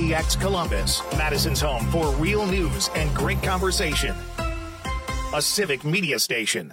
WMDX Columbus, Madison's home for real news and great conversation. A civic media station.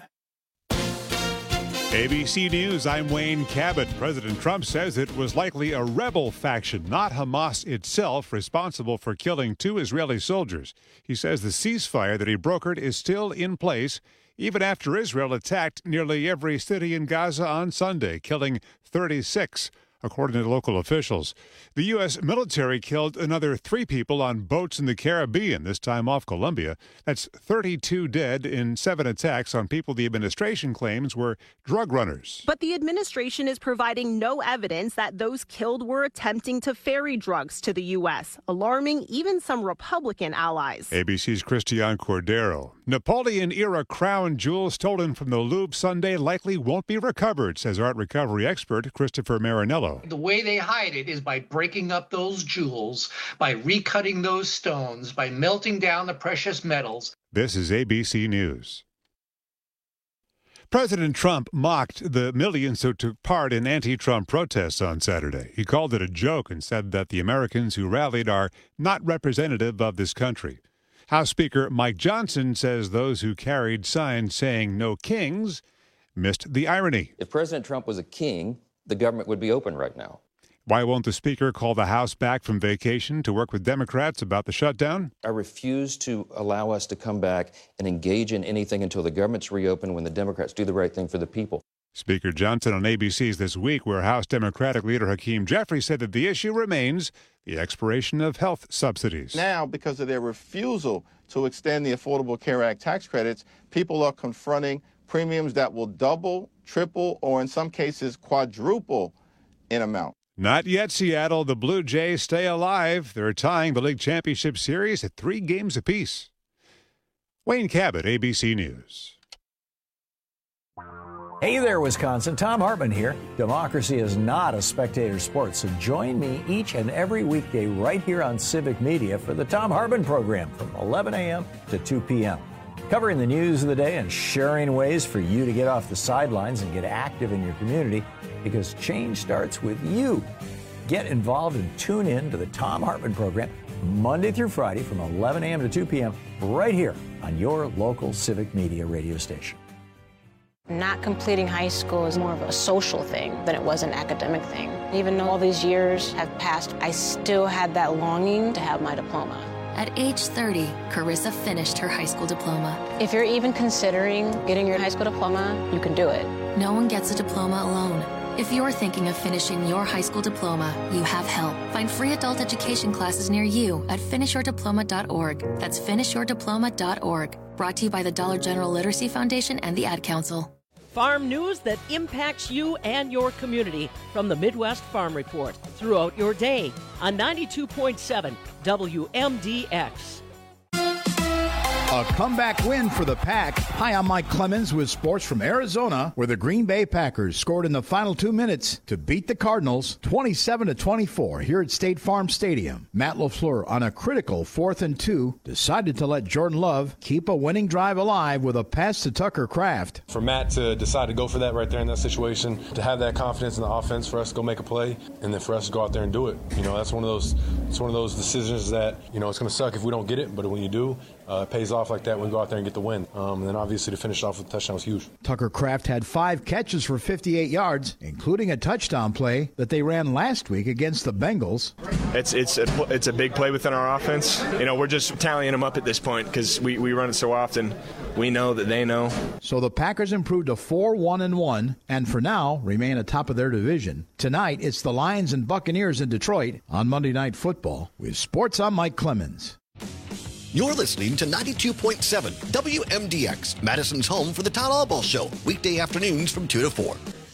ABC News, I'm Wayne Cabot. President Trump says it was likely a rebel faction, not Hamas itself, responsible for killing 2 Israeli soldiers. He says the ceasefire that he brokered is still in place, even after Israel attacked nearly every city in Gaza on Sunday, killing 36. According to local officials, the U.S. military killed another 3 people on boats in the Caribbean, this time off Colombia. That's 32 dead in 7 attacks on people the administration claims were drug runners. But the administration is providing no evidence that those killed were attempting to ferry drugs to the U.S., alarming even some Republican allies. ABC's Christian Cordero. Napoleon-era crown jewels stolen from the Louvre Sunday likely won't be recovered, says art recovery expert Christopher Marinello. The way they hide it is by breaking up those jewels, by recutting those stones, by melting down the precious metals. This is ABC News. President Trump mocked the millions who took part in anti-Trump protests on Saturday. He called it a joke and said that the Americans who rallied are not representative of this country. House Speaker Mike Johnson says those who carried signs saying "No Kings" missed the irony. If President Trump was a king, the government would be open right now. Why won't the Speaker call the House back from vacation to work with Democrats about the shutdown? I refuse to allow us to come back and engage in anything until the government's reopened when the Democrats do the right thing for the people. Speaker Johnson on ABC's This Week, where House Democratic leader Hakeem Jeffries said that the issue remains the expiration of health subsidies. Now, because of their refusal to extend the Affordable Care Act tax credits, people are confronting premiums that will double, triple, or in some cases quadruple in amount. Not yet, Seattle. The Blue Jays stay alive. They're tying the league championship series at 3 games apiece. Wayne Cabot, ABC News. Hey there, Wisconsin. Tom Hartman here. Democracy is not a spectator sport, so join me each and every weekday right here on Civic Media for the Tom Hartman program from 11 a.m. to 2 p.m. Covering the news of the day and sharing ways for you to get off the sidelines and get active in your community, because change starts with you. Get involved and tune in to the Tom Hartman program Monday through Friday from 11 a.m. to 2 p.m. right here on your local Civic Media radio station. Not completing high school is more of a social thing than it was an academic thing. Even though all these years have passed, I still had that longing to have my diploma. At age 30, Carissa finished her high school diploma. If you're even considering getting your high school diploma, you can do it. No one gets a diploma alone. If you're thinking of finishing your high school diploma, you have help. Find free adult education classes near you at finishyourdiploma.org. That's finishyourdiploma.org. Brought to you by the Dollar General Literacy Foundation and the Ad Council. Farm news that impacts you and your community from the Midwest Farm Report throughout your day on 92.7 WMDX. A comeback win for the Pack. Hi, I'm Mike Clemens with sports from Arizona, where the Green Bay Packers scored in the final 2 minutes to beat the Cardinals 27-24 here at State Farm Stadium. Matt LaFleur, on a critical 4th and 2, decided to let Jordan Love keep a winning drive alive with a pass to Tucker Kraft. For Matt to decide to go for that right there in that situation, to have that confidence in the offense for us to go make a play, and then for us to go out there and do it. You know, that's one of those decisions that, you know, it's going to suck if we don't get it, but when you do, it pays off like that when we go out there and get the win. And then obviously to finish off with a touchdown was huge. Tucker Kraft had 5 catches for 58 yards, including a touchdown play that they ran last week against the Bengals. It's a big play within our offense. You know, we're just tallying them up at this point because we run it so often. We know that they know. So the Packers improved to 4-1-1 and for now remain atop of their division. Tonight it's the Lions and Buccaneers in Detroit on Monday Night Football. With sports, I'm Mike Clemens. You're listening to 92.7 WMDX, Madison's home for the Todd Albaugh Show, weekday afternoons from 2 to 4.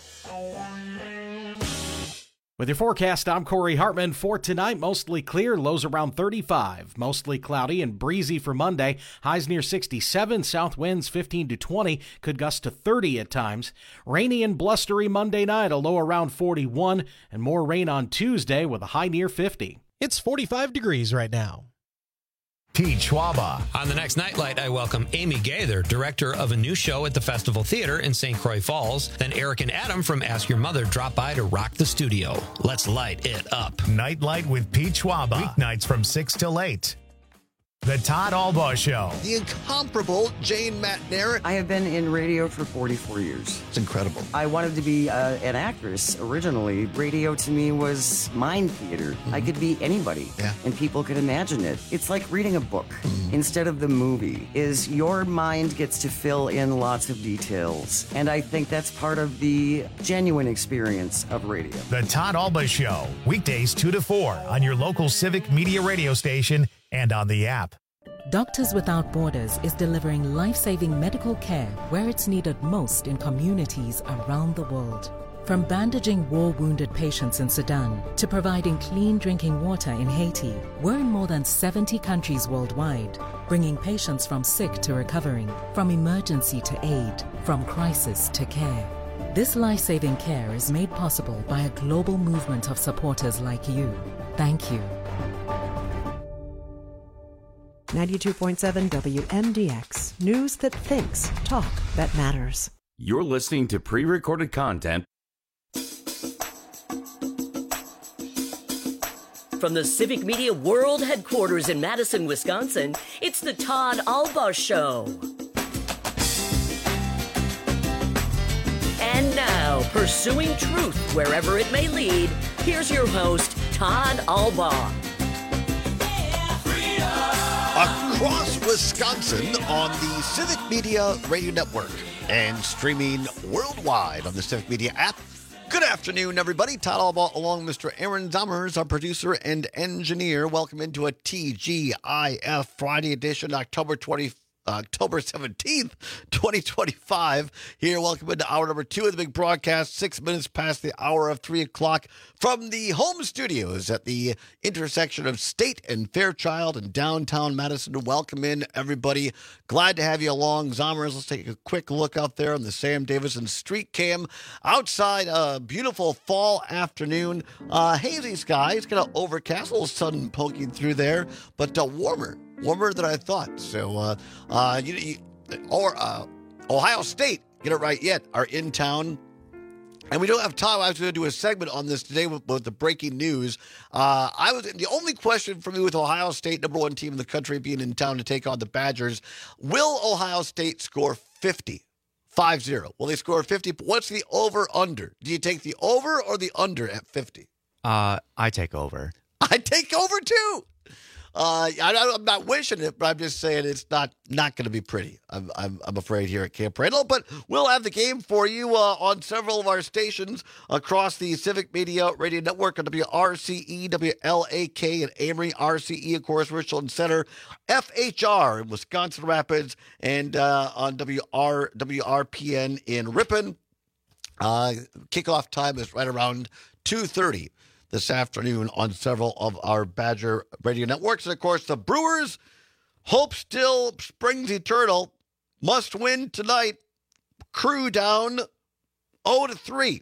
With your forecast, I'm Corey Hartman. For tonight, mostly clear, lows around 35. Mostly cloudy and breezy for Monday. Highs near 67, south winds 15 to 20, could gust to 30 at times. Rainy and blustery Monday night, a low around 41, and more rain on Tuesday with a high near 50. It's 45 degrees right now. Pete Schwaba. On the next Nightlight, I welcome Amy Gaither, director of a new show at the Festival Theater in St. Croix Falls. Then Eric and Adam from Ask Your Mother drop by to rock the studio. Let's light it up. Nightlight with Pete Schwaba. Weeknights from 6 till 8. The Todd Albaugh Show. The incomparable Jane McNair. I have been in radio for 44 years. It's incredible. I wanted to be an actress originally. Radio to me was mind theater. Mm-hmm. I could be anybody, and people could imagine it. It's like reading a book instead of the movie. Is your mind gets to fill in lots of details, and I think that's part of the genuine experience of radio. The Todd Albaugh Show, weekdays 2 to 4 on your local Civic Media radio station and on the app. Doctors Without Borders is delivering life-saving medical care where it's needed most in communities around the world. From bandaging war-wounded patients in Sudan to providing clean drinking water in Haiti, we're in more than 70 countries worldwide, bringing patients from sick to recovering, from emergency to aid, from crisis to care. This life-saving care is made possible by a global movement of supporters like you. Thank you. 92.7 WMDX. News that thinks, talk that matters. You're listening to pre-recorded content from the Civic Media World Headquarters in Madison, Wisconsin. It's the Todd Albaugh Show. And now, pursuing truth wherever it may lead, here's your host, Todd Albaugh. Across Wisconsin on the Civic Media Radio Network and streaming worldwide on the Civic Media app. Good afternoon, everybody. Todd Albaugh along with Mr. Aaron Zummers, our producer and engineer. Welcome into a TGIF Friday edition, October 17th, 2025. Here, welcome into hour number 2 of the big broadcast, 6 minutes past the hour of 3 o'clock from the home studios at the intersection of State and Fairchild in downtown Madison. Welcome in, everybody. Glad to have you along. Zommers, let's take a quick look out there on the Sam Davison Street Cam. Outside, a beautiful fall afternoon. Hazy skies, kind of overcast, a little sun poking through there, but warmer than I thought. So, Ohio State, get it right yet, are in town. And we don't have time. I was going to do a segment on this today with the breaking news. The only question for me with Ohio State, number 1 team in the country, being in town to take on the Badgers, will Ohio State score 50? 5-0. Will they score 50? What's the over-under? Do you take the over or the under at 50? I take over. I take over, too. I'm not wishing it, but I'm just saying it's not going to be pretty. I'm afraid here at Camp Randall, but we'll have the game for you on several of our stations across the Civic Media Radio Network on WRCE, WLAK, and Amory, RCE, of course, Richland Center, FHR in Wisconsin Rapids, and on WRPN in Ripon. Kickoff time is right around 2:30. This afternoon on several of our Badger radio networks. And, of course, the Brewers, hope still springs eternal, must win tonight. Crew down 0-3.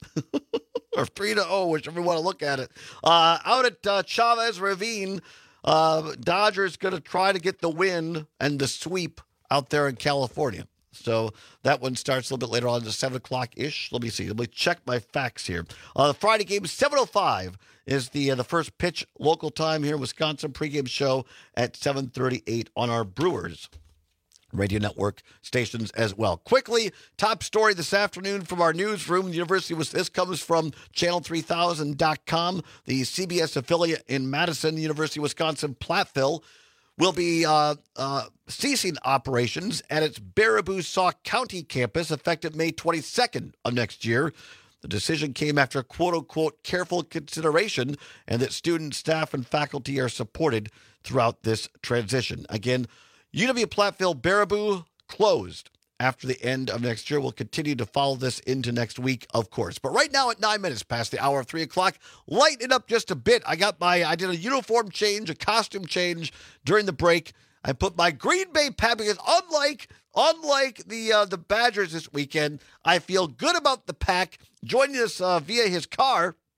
Or 3-0, whichever you want to look at it. Out at Chavez Ravine, Dodgers going to try to get the win and the sweep out there in California. So that one starts a little bit later on, just 7 o'clock-ish. Let me see. Let me check my facts here. The Friday game, 7:05 is the first pitch local time here in Wisconsin. Pregame show at 7:38 on our Brewers Radio Network stations as well. Quickly, top story this afternoon from our newsroom. This comes from channel3000.com. The CBS affiliate in Madison, University of Wisconsin, Platteville, will be ceasing operations at its Baraboo-Sauk County campus effective May 22nd of next year. The decision came after quote-unquote careful consideration and that students, staff, and faculty are supported throughout this transition. Again, UW-Platteville Baraboo closed after the end of next year. We'll continue to follow this into next week, of course. But right now at 9 minutes past the hour of 3 o'clock, lighten it up just a bit. I did a uniform change, a costume change during the break. I put my Green Bay Pack because unlike the Badgers this weekend, I feel good about the Pack joining us via his car.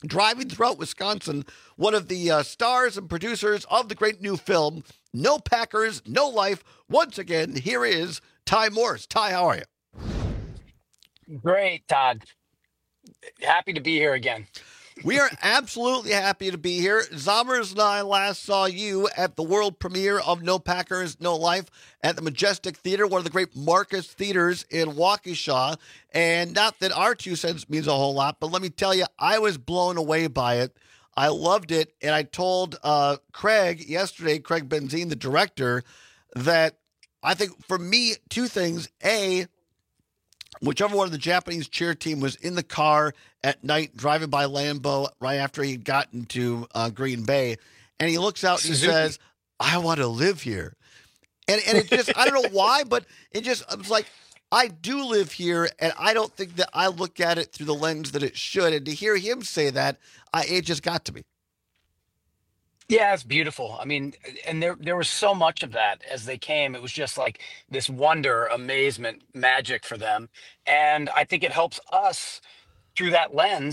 driving throughout Wisconsin, one of the stars and producers of the great new film, No Packers, No Life. Once again, here is Ty Morse. Ty, how are you? Great, Todd. Happy to be here again. We are absolutely happy to be here. Zommers and I last saw you at the world premiere of No Packers, No Life at the Majestic Theater, one of the great Marcus theaters in Waukesha. And not that our 2 cents means a whole lot, but let me tell you, I was blown away by it. I loved it. And I told Craig yesterday, Craig Benzine, the director, that I think for me, 2 things. A, whichever one of the Japanese cheer team was in the car at night driving by Lambeau right after he'd gotten to Green Bay, and he looks out and he says, I want to live here. And it just, I don't know why, but it was like, I do live here, and I don't think that I look at it through the lens that it should. And to hear him say that, it just got to me. Yeah, it's beautiful. I mean, and there was so much of that as they came. It was just like this wonder, amazement, magic for them. And I think it helps us through that lens